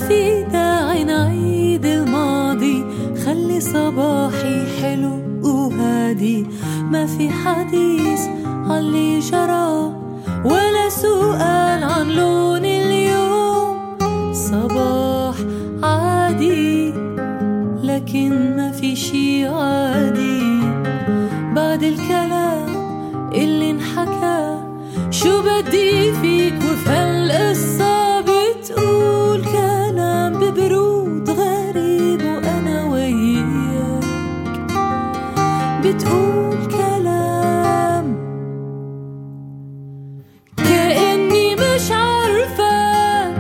في داعي نعيد الماضي، خلي صباحي حلو وهادي. ما في حديث عاللي جرى ولا سؤال عن لون اليوم. صباح عادي لكن ما في شي عادي بعد الكلام اللي انحكى. شو بدي فيك وفي هالقصة بتقول كلام ببرود غريب وأنا وياك بتقول